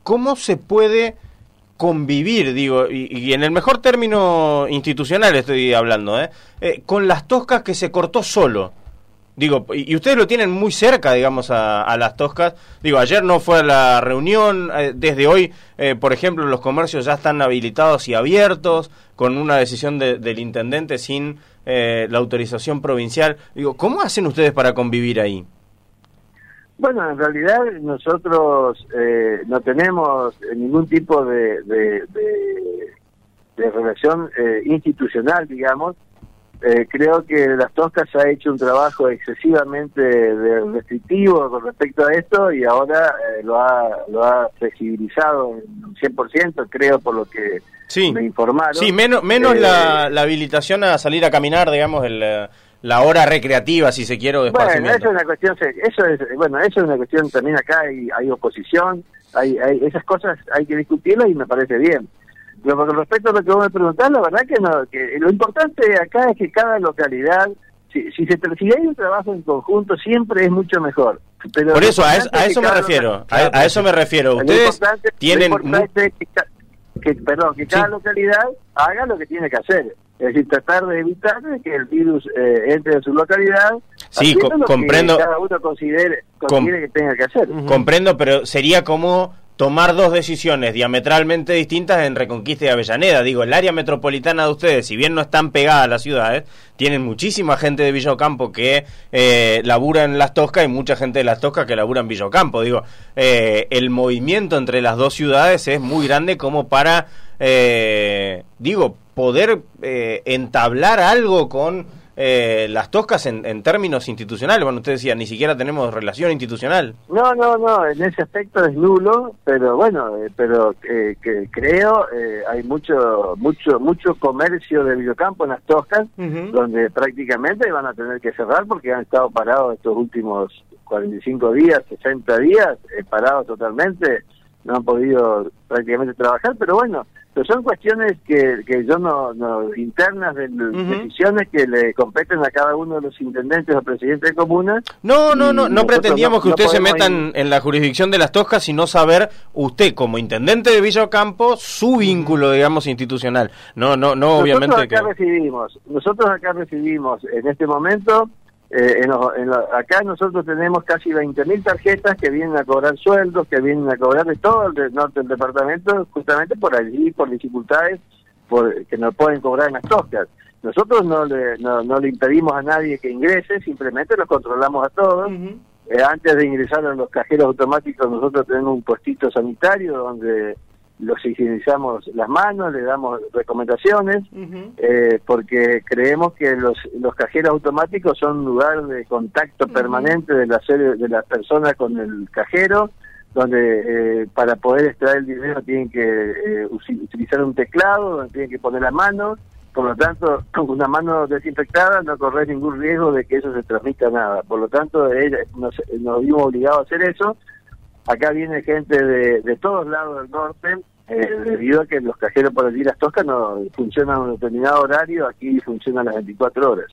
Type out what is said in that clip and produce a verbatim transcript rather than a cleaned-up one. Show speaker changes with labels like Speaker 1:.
Speaker 1: ¿cómo se puede convivir, digo, y, y en el mejor término institucional estoy hablando, ¿eh? Eh, con las Toscas que se cortó solo? Digo, y, y ustedes lo tienen muy cerca, digamos, a, a las Toscas. Digo, ayer no fue a la reunión, eh, desde hoy, eh, por ejemplo, los comercios ya están habilitados y abiertos, con una decisión de, del intendente sin eh, la autorización provincial. Digo, ¿cómo hacen ustedes para convivir ahí?
Speaker 2: Bueno, en realidad nosotros eh, no tenemos ningún tipo de, de, de, de relación eh, institucional, digamos. Eh, creo que Las Toscas ha hecho un trabajo excesivamente de restrictivo con respecto a esto y ahora eh, lo ha lo ha flexibilizado un cien por ciento, creo, por lo que
Speaker 1: sí.
Speaker 2: me informaron.
Speaker 1: Sí, menos, menos
Speaker 2: eh,
Speaker 1: la, la habilitación a salir a caminar, digamos, el... la hora recreativa, si se quiere, o de
Speaker 2: bueno,
Speaker 1: esparcimiento.
Speaker 2: eso es una cuestión, eso es, bueno, eso es una cuestión también acá, hay, hay oposición, hay, hay esas cosas hay que discutirlas y me parece bien. Pero con respecto a lo que vos me preguntás, la verdad que no, que lo importante acá es que cada localidad, si, si, se, si hay un trabajo en conjunto, siempre es mucho mejor. Pero
Speaker 1: por eso, a eso, a eso me refiero, local, a, a eso me refiero. Ustedes tienen...
Speaker 2: Lo importante es que, que, perdón, que cada sí. localidad haga lo que tiene que hacer. Es decir, tratar de evitar que el virus eh, entre en su localidad.
Speaker 1: Sí, co
Speaker 2: lo
Speaker 1: comprendo.
Speaker 2: Que cada uno considere, considere com que tenga que hacer.
Speaker 1: Uh-huh. Comprendo, pero sería como tomar dos decisiones diametralmente distintas en Reconquista y Avellaneda. Digo, el área metropolitana de ustedes, si bien no están pegadas a las ciudades, tienen muchísima gente de Villa Ocampo que eh, labura en Las Toscas y mucha gente de Las Toscas que labura en Villa Ocampo. Digo, eh, el movimiento entre las dos ciudades es muy grande como para, eh, digo, poder eh, entablar algo con eh, Las Toscas en, en términos institucionales. Bueno, usted decía, ni siquiera tenemos relación institucional.
Speaker 2: No, no, no, en ese aspecto es nulo, pero bueno, eh, pero eh, que creo eh, hay mucho mucho mucho comercio de Villocampo en Las Toscas, uh-huh. donde prácticamente van a tener que cerrar porque han estado parados estos últimos cuarenta y cinco días, sesenta días, eh, parados totalmente, no han podido prácticamente trabajar, pero bueno, pero son cuestiones que, que yo no, no internas de uh-huh. decisiones que le competen a cada uno de los intendentes o presidentes de comunas.
Speaker 1: No, no, no, no pretendíamos
Speaker 2: no,
Speaker 1: que usted
Speaker 2: no
Speaker 1: se meta
Speaker 2: ir...
Speaker 1: en, en la jurisdicción de Las Toscas, sino saber usted como intendente de Villa Ocampo su vínculo, digamos, institucional. No, no, no,
Speaker 2: nosotros
Speaker 1: obviamente.
Speaker 2: Acá
Speaker 1: que...
Speaker 2: recibimos, nosotros acá recibimos en este momento. Eh, en lo, en lo, acá nosotros tenemos casi veinte mil tarjetas que vienen a cobrar sueldos, que vienen a cobrar de todo el de, norte del departamento, justamente por allí, por dificultades por, que no pueden cobrar en Las Toscas. Nosotros no le, no, no le impedimos a nadie que ingrese, simplemente los controlamos a todos. Uh-huh. eh, antes de ingresar a los cajeros automáticos nosotros tenemos un puestito sanitario donde los higienizamos las manos, le damos recomendaciones, uh-huh. eh, porque creemos que los los cajeros automáticos son un lugar de contacto uh-huh. permanente de la serie, de las personas con el cajero, donde eh, para poder extraer el dinero tienen que eh, utilizar un teclado, donde tienen que poner la mano, por lo tanto, con una mano desinfectada no correr ningún riesgo de que eso se transmita nada. Por lo tanto, eh, nos, nos vimos obligados a hacer eso. Acá viene gente de, de todos lados del norte, eh, debido a que los cajeros por allí Las Toscas no funcionan a un determinado horario, aquí funcionan las veinticuatro horas.